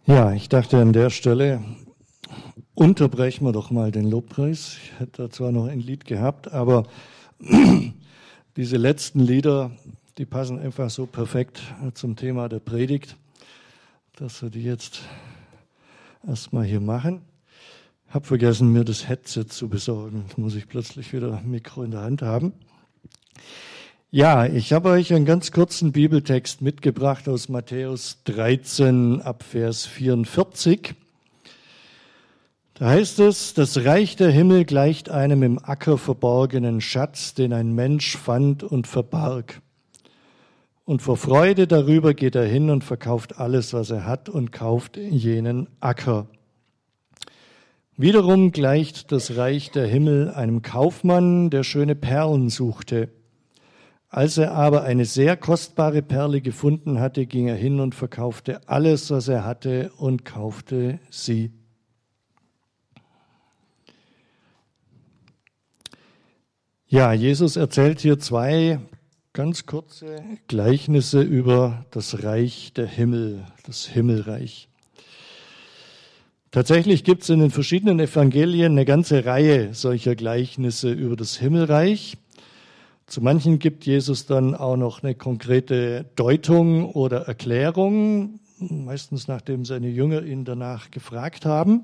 Ja, ich dachte an der Stelle, unterbrechen wir doch mal den Lobpreis. Ich hätte da zwar noch ein Lied gehabt, aber diese letzten Lieder, die passen einfach so perfekt zum Thema der Predigt, dass wir die jetzt erstmal hier machen. Hab vergessen, mir das Headset zu besorgen. Jetzt muss ich plötzlich wieder ein Mikro in der Hand haben. Ja, ich habe euch einen ganz kurzen Bibeltext mitgebracht aus Matthäus 13 ab Vers 44. Da heißt es, das Reich der Himmel gleicht einem im Acker verborgenen Schatz, den ein Mensch fand und verbarg. Und vor Freude darüber geht er hin und verkauft alles, was er hat, und kauft jenen Acker. Wiederum gleicht das Reich der Himmel einem Kaufmann, der schöne Perlen suchte. Als er aber eine sehr kostbare Perle gefunden hatte, ging er hin und verkaufte alles, was er hatte, und kaufte sie. Ja, Jesus erzählt hier zwei ganz kurze Gleichnisse über das Reich der Himmel, das Himmelreich. Tatsächlich gibt es in den verschiedenen Evangelien eine ganze Reihe solcher Gleichnisse über das Himmelreich. Zu manchen gibt Jesus dann auch noch eine konkrete Deutung oder Erklärung, meistens nachdem seine Jünger ihn danach gefragt haben.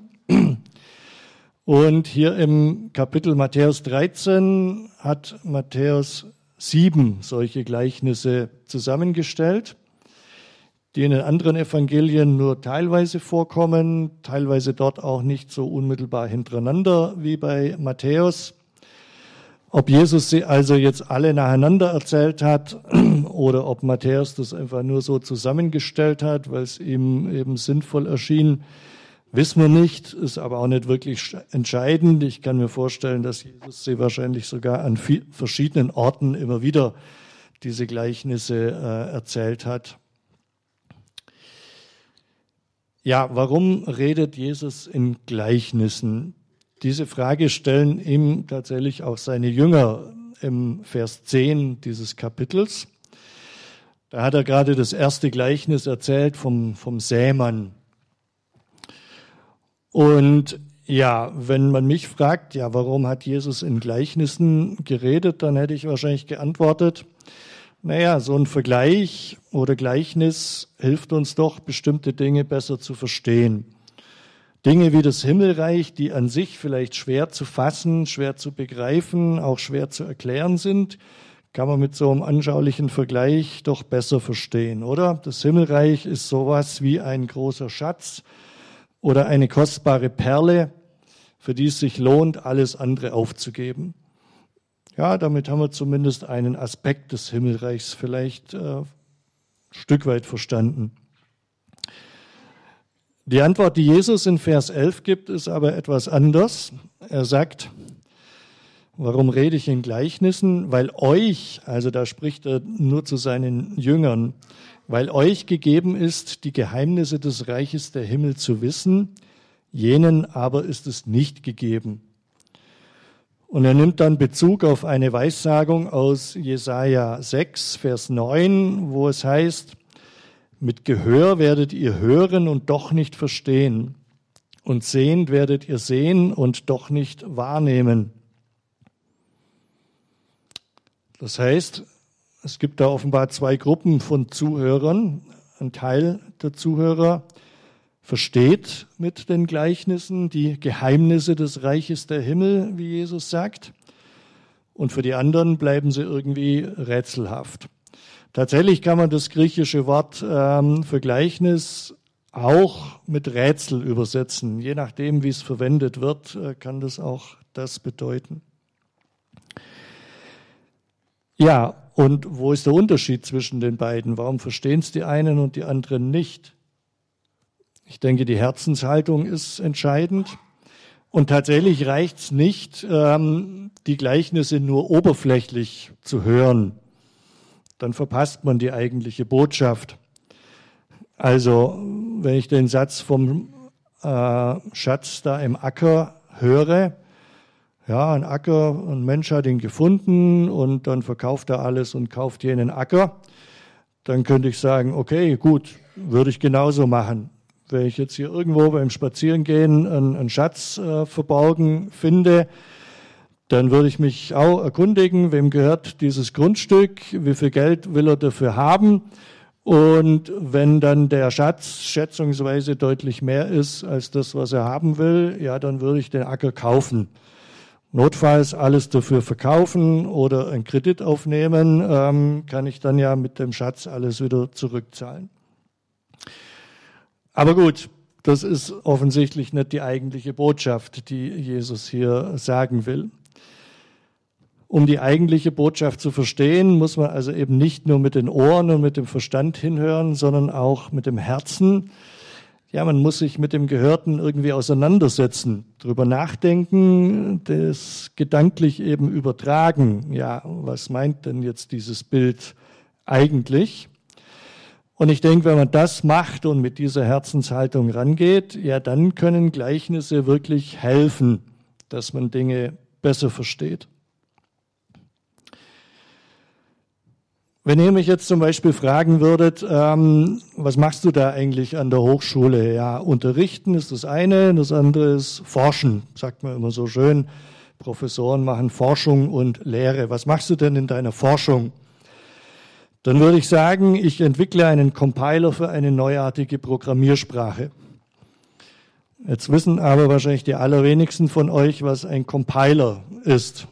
Und hier im Kapitel Matthäus 13 hat Matthäus 7 solche Gleichnisse zusammengestellt, die in den anderen Evangelien nur teilweise vorkommen, teilweise dort auch nicht so unmittelbar hintereinander wie bei Matthäus. Ob Jesus sie also jetzt alle nacheinander erzählt hat oder ob Matthäus das einfach nur so zusammengestellt hat, weil es ihm eben sinnvoll erschien, wissen wir nicht, ist aber auch nicht wirklich entscheidend. Ich kann mir vorstellen, dass Jesus sie wahrscheinlich sogar an verschiedenen Orten immer wieder diese Gleichnisse erzählt hat. Ja, warum redet Jesus in Gleichnissen? Diese Frage stellen ihm tatsächlich auch seine Jünger im Vers 10 dieses Kapitels. Da hat er gerade das erste Gleichnis erzählt vom Sämann. Und ja, wenn man mich fragt, ja, warum hat Jesus in Gleichnissen geredet, dann hätte ich wahrscheinlich geantwortet, naja, so ein Vergleich oder Gleichnis hilft uns doch, bestimmte Dinge besser zu verstehen. Dinge wie das Himmelreich, die an sich vielleicht schwer zu fassen, schwer zu begreifen, auch schwer zu erklären sind, kann man mit so einem anschaulichen Vergleich doch besser verstehen, oder? Das Himmelreich ist sowas wie ein großer Schatz oder eine kostbare Perle, für die es sich lohnt, alles andere aufzugeben. Ja, damit haben wir zumindest einen Aspekt des Himmelreichs vielleicht ein Stück weit verstanden. Die Antwort, die Jesus in Vers 11 gibt, ist aber etwas anders. Er sagt, warum rede ich in Gleichnissen? Weil euch, also da spricht er nur zu seinen Jüngern, weil euch gegeben ist, die Geheimnisse des Reiches der Himmel zu wissen, jenen aber ist es nicht gegeben. Und er nimmt dann Bezug auf eine Weissagung aus Jesaja 6, Vers 9, wo es heißt, mit Gehör werdet ihr hören und doch nicht verstehen. Und sehend werdet ihr sehen und doch nicht wahrnehmen. Das heißt, es gibt da offenbar zwei Gruppen von Zuhörern. Ein Teil der Zuhörer versteht mit den Gleichnissen die Geheimnisse des Reiches der Himmel, wie Jesus sagt. Und für die anderen bleiben sie irgendwie rätselhaft. Tatsächlich kann man das griechische Wort für Gleichnis auch mit Rätsel übersetzen. Je nachdem, wie es verwendet wird, kann das auch das bedeuten. Ja, und wo ist der Unterschied zwischen den beiden? Warum verstehen es die einen und die anderen nicht? Ich denke, die Herzenshaltung ist entscheidend. Und tatsächlich reicht es nicht, die Gleichnisse nur oberflächlich zu hören. Dann verpasst man die eigentliche Botschaft. Also, wenn ich den Satz vom Schatz da im Acker höre, ja, ein Acker, ein Mensch hat ihn gefunden und dann verkauft er alles und kauft jenen Acker, dann könnte ich sagen, okay, gut, würde ich genauso machen. Wenn ich jetzt hier irgendwo beim Spazierengehen einen Schatz verborgen finde, dann würde ich mich auch erkundigen, wem gehört dieses Grundstück, wie viel Geld will er dafür haben. Und wenn dann der Schatz schätzungsweise deutlich mehr ist als das, was er haben will, ja, dann würde ich den Acker kaufen. Notfalls alles dafür verkaufen oder einen Kredit aufnehmen, kann ich dann ja mit dem Schatz alles wieder zurückzahlen. Aber gut, das ist offensichtlich nicht die eigentliche Botschaft, die Jesus hier sagen will. Um die eigentliche Botschaft zu verstehen, muss man also eben nicht nur mit den Ohren und mit dem Verstand hinhören, sondern auch mit dem Herzen. Ja, man muss sich mit dem Gehörten irgendwie auseinandersetzen, drüber nachdenken, das gedanklich eben übertragen. Ja, was meint denn jetzt dieses Bild eigentlich? Und ich denke, wenn man das macht und mit dieser Herzenshaltung rangeht, ja, dann können Gleichnisse wirklich helfen, dass man Dinge besser versteht. Wenn ihr mich jetzt zum Beispiel fragen würdet, was machst du da eigentlich an der Hochschule? Ja, unterrichten ist das eine, das andere ist forschen, sagt man immer so schön. Professoren machen Forschung und Lehre. Was machst du denn in deiner Forschung? Dann würde ich sagen, ich entwickle einen Compiler für eine neuartige Programmiersprache. Jetzt wissen aber wahrscheinlich die allerwenigsten von euch, was ein Compiler ist.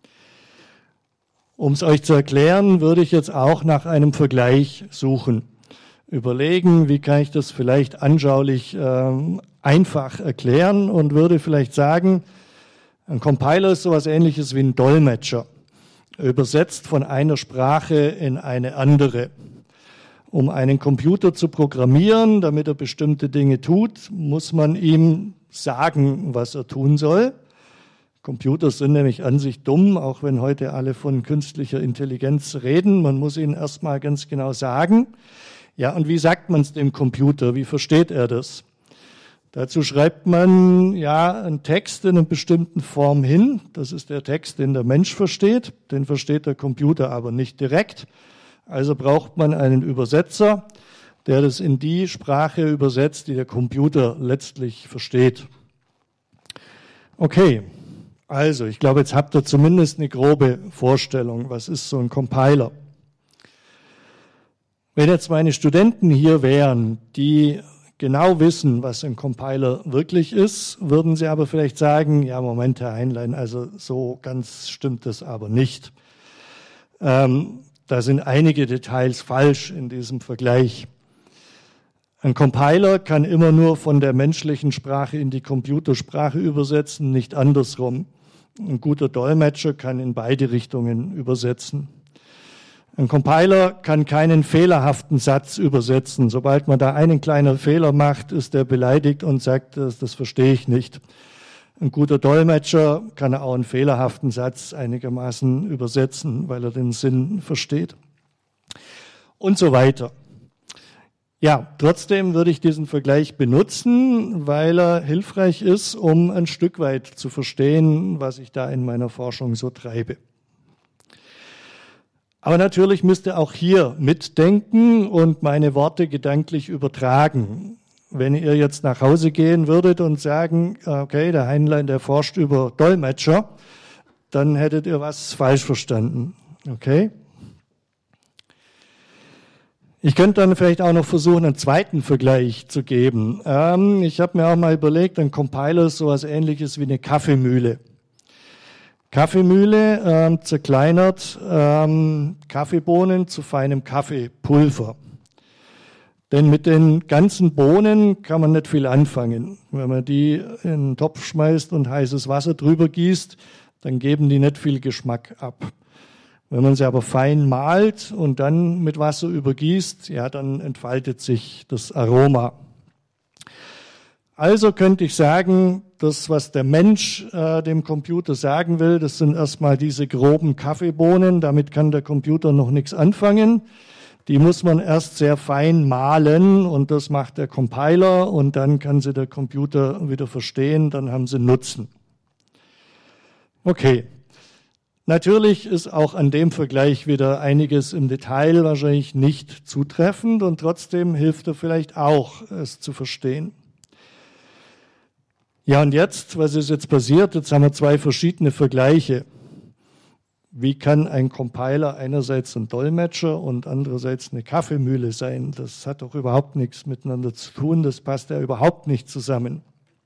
Um es euch zu erklären, würde ich jetzt auch nach einem Vergleich suchen. Überlegen, wie kann ich das vielleicht anschaulich einfach erklären und würde vielleicht sagen, ein Compiler ist sowas Ähnliches wie ein Dolmetscher. Er übersetzt von einer Sprache in eine andere. Um einen Computer zu programmieren, damit er bestimmte Dinge tut, muss man ihm sagen, was er tun soll. Computer sind nämlich an sich dumm, auch wenn heute alle von künstlicher Intelligenz reden. Man muss ihnen erstmal ganz genau sagen. Ja, und wie sagt man es dem Computer? Wie versteht er das? Dazu schreibt man ja einen Text in einer bestimmten Form hin. Das ist der Text, den der Mensch versteht. Den versteht der Computer aber nicht direkt. Also braucht man einen Übersetzer, der das in die Sprache übersetzt, die der Computer letztlich versteht. Okay. Also, ich glaube, jetzt habt ihr zumindest eine grobe Vorstellung, was ist so ein Compiler. Wenn jetzt meine Studenten hier wären, die genau wissen, was ein Compiler wirklich ist, würden sie aber vielleicht sagen, ja, Moment, Herr Heinlein, also so ganz stimmt das aber nicht. Da sind einige Details falsch in diesem Vergleich. Ein Compiler kann immer nur von der menschlichen Sprache in die Computersprache übersetzen, nicht andersrum. Ein guter Dolmetscher kann in beide Richtungen übersetzen. Ein Compiler kann keinen fehlerhaften Satz übersetzen. Sobald man da einen kleinen Fehler macht, ist er beleidigt und sagt, das verstehe ich nicht. Ein guter Dolmetscher kann auch einen fehlerhaften Satz einigermaßen übersetzen, weil er den Sinn versteht. Und so weiter. Ja, trotzdem würde ich diesen Vergleich benutzen, weil er hilfreich ist, um ein Stück weit zu verstehen, was ich da in meiner Forschung so treibe. Aber natürlich müsst ihr auch hier mitdenken und meine Worte gedanklich übertragen. Wenn ihr jetzt nach Hause gehen würdet und sagen, okay, der Heinlein, der forscht über Dolmetscher, dann hättet ihr was falsch verstanden. Okay? Ich könnte dann vielleicht auch noch versuchen, einen zweiten Vergleich zu geben. Ich habe mir auch mal überlegt, ein Compiler ist sowas Ähnliches wie eine Kaffeemühle. Kaffeemühle zerkleinert Kaffeebohnen zu feinem Kaffeepulver. Denn mit den ganzen Bohnen kann man nicht viel anfangen. Wenn man die in einen Topf schmeißt und heißes Wasser drüber gießt, dann geben die nicht viel Geschmack ab. Wenn man sie aber fein mahlt und dann mit Wasser übergießt, ja, dann entfaltet sich das Aroma. Also könnte ich sagen, das, was der Mensch dem Computer sagen will, das sind erstmal diese groben Kaffeebohnen, damit kann der Computer noch nichts anfangen. Die muss man erst sehr fein mahlen und das macht der Compiler und dann kann sie der Computer wieder verstehen, dann haben sie Nutzen. Okay. Natürlich ist auch an dem Vergleich wieder einiges im Detail wahrscheinlich nicht zutreffend und trotzdem hilft er vielleicht auch, es zu verstehen. Ja, und jetzt, was ist jetzt passiert? Jetzt haben wir zwei verschiedene Vergleiche. Wie kann ein Compiler einerseits ein Dolmetscher und andererseits eine Kaffeemühle sein? Das hat doch überhaupt nichts miteinander zu tun, das passt ja überhaupt nicht zusammen.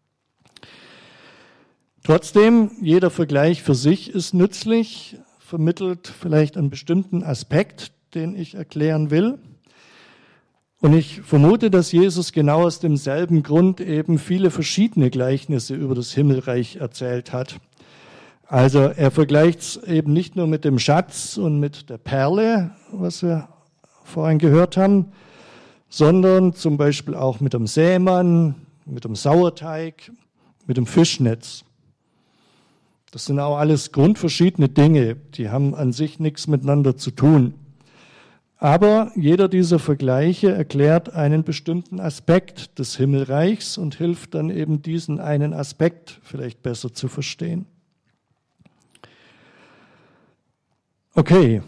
Trotzdem, jeder Vergleich für sich ist nützlich, vermittelt vielleicht einen bestimmten Aspekt, den ich erklären will. Und ich vermute, dass Jesus genau aus demselben Grund eben viele verschiedene Gleichnisse über das Himmelreich erzählt hat. Also er vergleicht es eben nicht nur mit dem Schatz und mit der Perle, was wir vorhin gehört haben, sondern zum Beispiel auch mit dem Sämann, mit dem Sauerteig, mit dem Fischnetz. Das sind auch alles grundverschiedene Dinge, die haben an sich nichts miteinander zu tun. Aber jeder dieser Vergleiche erklärt einen bestimmten Aspekt des Himmelreichs und hilft dann eben diesen einen Aspekt vielleicht besser zu verstehen. Okay.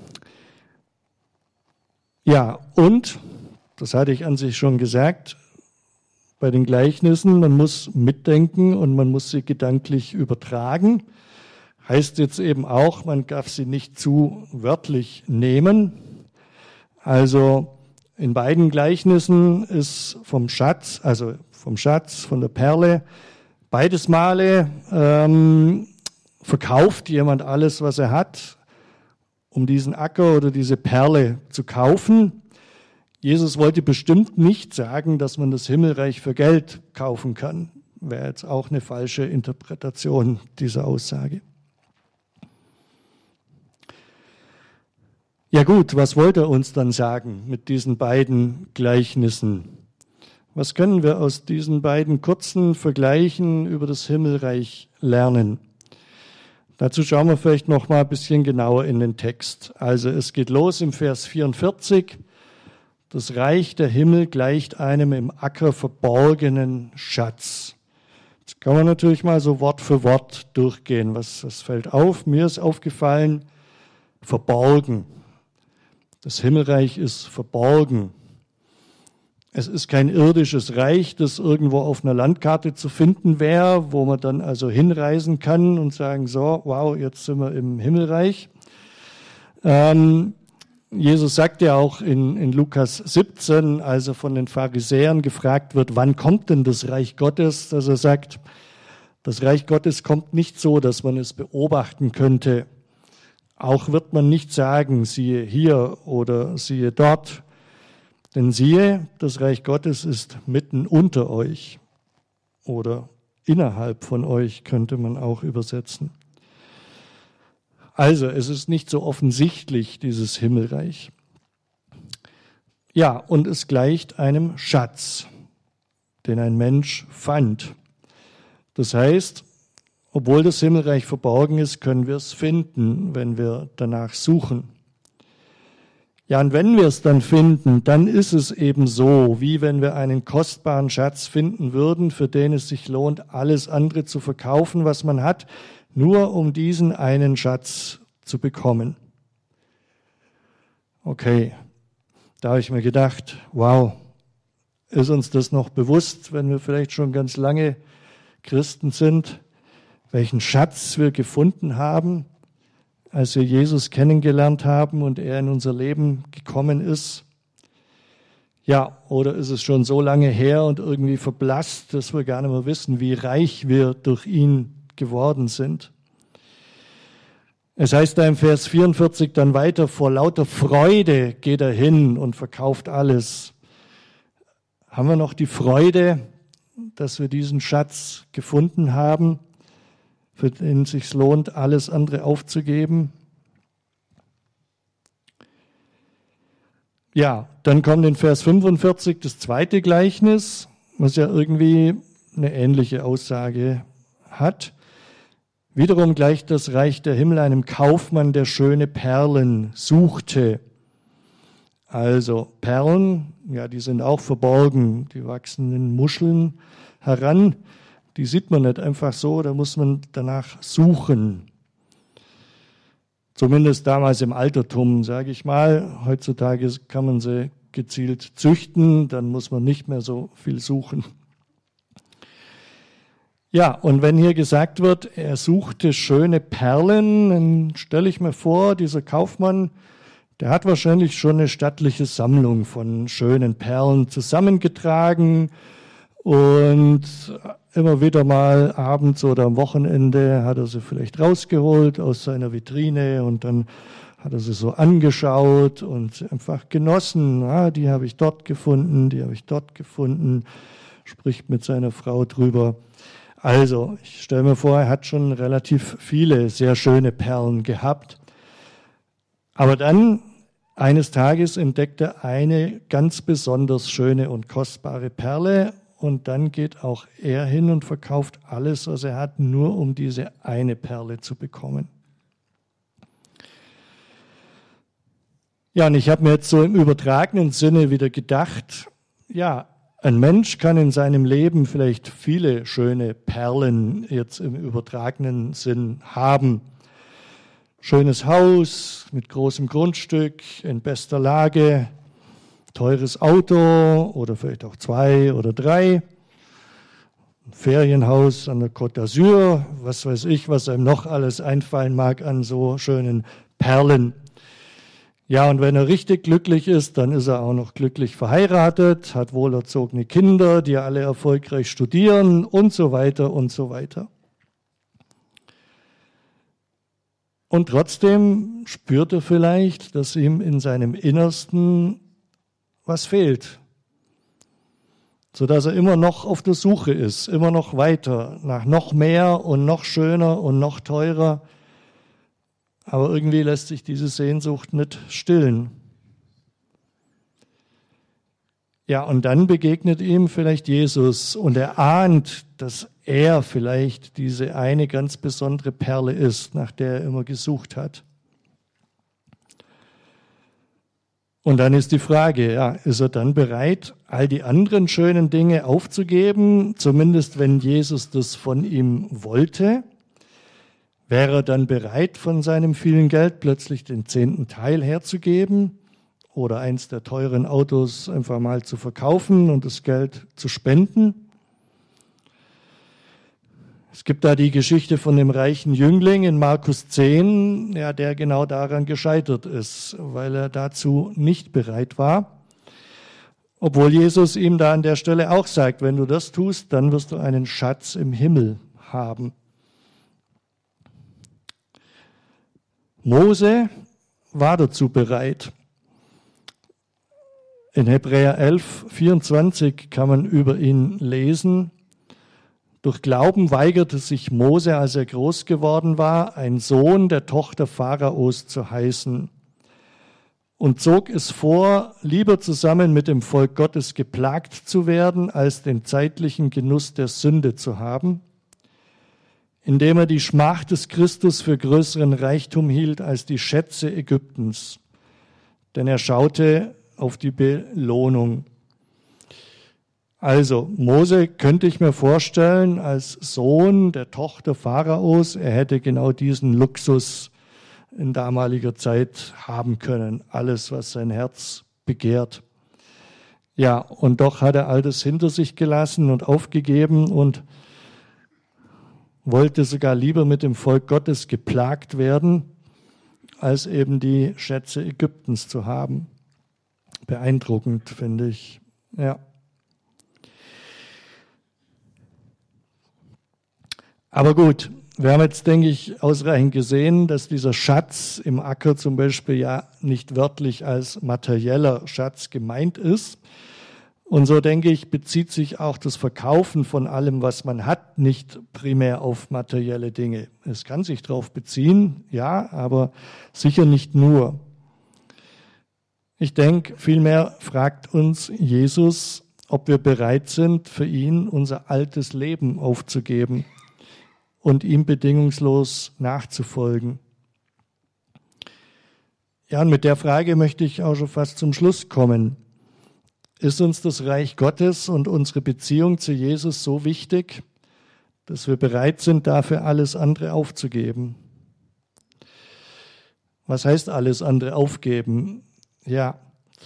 Ja, und, das hatte ich an sich schon gesagt, bei den Gleichnissen, man muss mitdenken und man muss sie gedanklich übertragen. Heißt jetzt eben auch, man darf sie nicht zu wörtlich nehmen. Also in beiden Gleichnissen ist vom Schatz, von der Perle, beides Male verkauft jemand alles, was er hat, um diesen Acker oder diese Perle zu kaufen. Jesus wollte bestimmt nicht sagen, dass man das Himmelreich für Geld kaufen kann. Wäre jetzt auch eine falsche Interpretation dieser Aussage. Ja gut, was wollte er uns dann sagen mit diesen beiden Gleichnissen? Was können wir aus diesen beiden kurzen Vergleichen über das Himmelreich lernen? Dazu schauen wir vielleicht noch mal ein bisschen genauer in den Text. Also es geht los im Vers 44. Das Reich der Himmel gleicht einem im Acker verborgenen Schatz. Jetzt kann man natürlich mal so Wort für Wort durchgehen. Was fällt auf? Mir ist aufgefallen, verborgen. Das Himmelreich ist verborgen. Es ist kein irdisches Reich, das irgendwo auf einer Landkarte zu finden wäre, wo man dann also hinreisen kann und sagen, so, wow, jetzt sind wir im Himmelreich. Jesus sagt ja auch in Lukas 17, als er von den Pharisäern gefragt wird, wann kommt denn das Reich Gottes, dass er sagt, das Reich Gottes kommt nicht so, dass man es beobachten könnte. Auch wird man nicht sagen, siehe hier oder siehe dort. Denn siehe, das Reich Gottes ist mitten unter euch oder innerhalb von euch, könnte man auch übersetzen. Also, es ist nicht so offensichtlich, dieses Himmelreich. Ja, und es gleicht einem Schatz, den ein Mensch fand. Das heißt, obwohl das Himmelreich verborgen ist, können wir es finden, wenn wir danach suchen. Ja, und wenn wir es dann finden, dann ist es eben so, wie wenn wir einen kostbaren Schatz finden würden, für den es sich lohnt, alles andere zu verkaufen, was man hat, nur um diesen einen Schatz zu bekommen. Okay, da habe ich mir gedacht, wow, ist uns das noch bewusst, wenn wir vielleicht schon ganz lange Christen sind, welchen Schatz wir gefunden haben, als wir Jesus kennengelernt haben und er in unser Leben gekommen ist? Ja, oder ist es schon so lange her und irgendwie verblasst, dass wir gar nicht mehr wissen, wie reich wir durch ihn geworden sind? Es heißt da im Vers 44 dann weiter, vor lauter Freude geht er hin und verkauft alles. Haben wir noch die Freude, dass wir diesen Schatz gefunden haben, für den es sich lohnt, alles andere aufzugeben? Ja, dann kommt in Vers 45 das zweite Gleichnis, was ja irgendwie eine ähnliche Aussage hat. Wiederum gleicht das Reich der Himmel einem Kaufmann, der schöne Perlen suchte. Also Perlen, ja, die sind auch verborgen, die wachsen in Muscheln heran. Die sieht man nicht einfach so, da muss man danach suchen. Zumindest damals im Altertum, sage ich mal. Heutzutage kann man sie gezielt züchten, dann muss man nicht mehr so viel suchen. Ja, und wenn hier gesagt wird, er suchte schöne Perlen, dann stelle ich mir vor, dieser Kaufmann, der hat wahrscheinlich schon eine stattliche Sammlung von schönen Perlen zusammengetragen und immer wieder mal abends oder am Wochenende hat er sie vielleicht rausgeholt aus seiner Vitrine und dann hat er sie so angeschaut und einfach genossen. Ah, die habe ich dort gefunden, die habe ich dort gefunden, spricht mit seiner Frau drüber. Also, ich stelle mir vor, er hat schon relativ viele sehr schöne Perlen gehabt. Aber dann, eines Tages, entdeckt er eine ganz besonders schöne und kostbare Perle und dann geht auch er hin und verkauft alles, was er hat, nur um diese eine Perle zu bekommen. Ja, und ich habe mir jetzt so im übertragenen Sinne wieder gedacht, ja, ein Mensch kann in seinem Leben vielleicht viele schöne Perlen jetzt im übertragenen Sinn haben. Schönes Haus mit großem Grundstück, in bester Lage, teures Auto oder vielleicht auch 2 oder 3, ein Ferienhaus an der Côte d'Azur, was weiß ich, was einem noch alles einfallen mag an so schönen Perlen. Ja, und wenn er richtig glücklich ist, dann ist er auch noch glücklich verheiratet, hat wohlerzogene Kinder, die alle erfolgreich studieren und so weiter und so weiter. Und trotzdem spürt er vielleicht, dass ihm in seinem Innersten was fehlt, sodass er immer noch auf der Suche ist, immer noch weiter, nach noch mehr und noch schöner und noch teurer. Aber irgendwie lässt sich diese Sehnsucht nicht stillen. Ja, und dann begegnet ihm vielleicht Jesus und er ahnt, dass er vielleicht diese eine ganz besondere Perle ist, nach der er immer gesucht hat. Und dann ist die Frage, ja, ist er dann bereit, all die anderen schönen Dinge aufzugeben, zumindest wenn Jesus das von ihm wollte? Wäre er dann bereit, von seinem vielen Geld plötzlich den 10. Teil herzugeben oder eins der teuren Autos einfach mal zu verkaufen und das Geld zu spenden? Es gibt da die Geschichte von dem reichen Jüngling in Markus 10, ja, der genau daran gescheitert ist, weil er dazu nicht bereit war. Obwohl Jesus ihm da an der Stelle auch sagt, wenn du das tust, dann wirst du einen Schatz im Himmel haben. Mose war dazu bereit. In Hebräer 11,24 kann man über ihn lesen: Durch Glauben weigerte sich Mose, als er groß geworden war, ein Sohn der Tochter Pharaos zu heißen und zog es vor, lieber zusammen mit dem Volk Gottes geplagt zu werden, als den zeitlichen Genuss der Sünde zu haben, indem er die Schmach des Christus für größeren Reichtum hielt als die Schätze Ägyptens. Denn er schaute auf die Belohnung. Also, Mose könnte ich mir vorstellen, als Sohn der Tochter Pharaos, er hätte genau diesen Luxus in damaliger Zeit haben können. Alles, was sein Herz begehrt. Ja, und doch hat er all das hinter sich gelassen und aufgegeben und wollte sogar lieber mit dem Volk Gottes geplagt werden, als eben die Schätze Ägyptens zu haben. Beeindruckend, finde ich. Ja. Aber gut, wir haben jetzt, denke ich, ausreichend gesehen, dass dieser Schatz im Acker zum Beispiel ja nicht wörtlich als materieller Schatz gemeint ist. Und so, denke ich, bezieht sich auch das Verkaufen von allem, was man hat, nicht primär auf materielle Dinge. Es kann sich darauf beziehen, ja, aber sicher nicht nur. Ich denke, vielmehr fragt uns Jesus, ob wir bereit sind, für ihn unser altes Leben aufzugeben und ihm bedingungslos nachzufolgen. Ja, und mit der Frage möchte ich auch schon fast zum Schluss kommen. Ist uns das Reich Gottes und unsere Beziehung zu Jesus so wichtig, dass wir bereit sind, dafür alles andere aufzugeben? Was heißt alles andere aufgeben? Ja,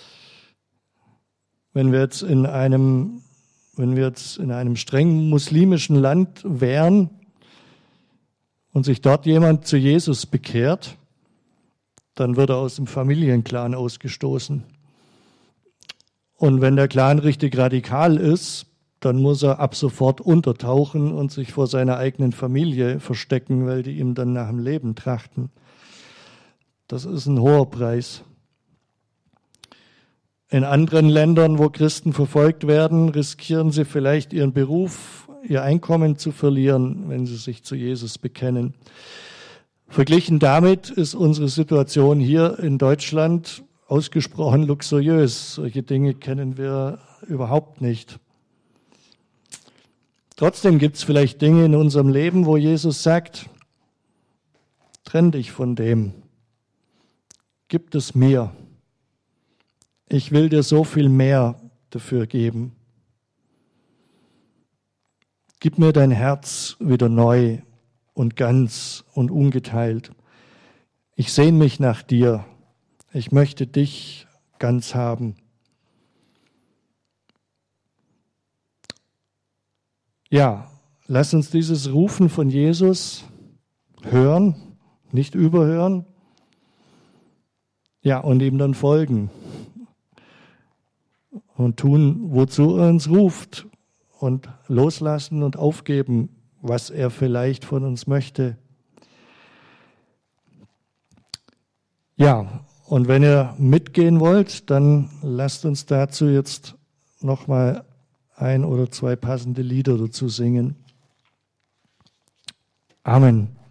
wenn wir jetzt in einem streng muslimischen Land wären und sich dort jemand zu Jesus bekehrt, dann wird er aus dem Familienclan ausgestoßen. Und wenn der Clan richtig radikal ist, dann muss er ab sofort untertauchen und sich vor seiner eigenen Familie verstecken, weil die ihm dann nach dem Leben trachten. Das ist ein hoher Preis. In anderen Ländern, wo Christen verfolgt werden, riskieren sie vielleicht ihren Beruf, ihr Einkommen zu verlieren, wenn sie sich zu Jesus bekennen. Verglichen damit ist unsere Situation hier in Deutschland ausgesprochen luxuriös. Solche Dinge kennen wir überhaupt nicht. Trotzdem gibt es vielleicht Dinge in unserem Leben, wo Jesus sagt, trenn dich von dem, gib es mir. Ich will dir so viel mehr dafür geben. Gib mir dein Herz wieder neu und ganz und ungeteilt. Ich sehne mich nach dir. Ich möchte dich ganz haben. Ja, lass uns dieses Rufen von Jesus hören, nicht überhören. Ja, und ihm dann folgen und tun, wozu er uns ruft und loslassen und aufgeben, was er vielleicht von uns möchte. Ja, und wenn ihr mitgehen wollt, dann lasst uns dazu jetzt nochmal 1 oder 2 passende Lieder dazu singen. Amen.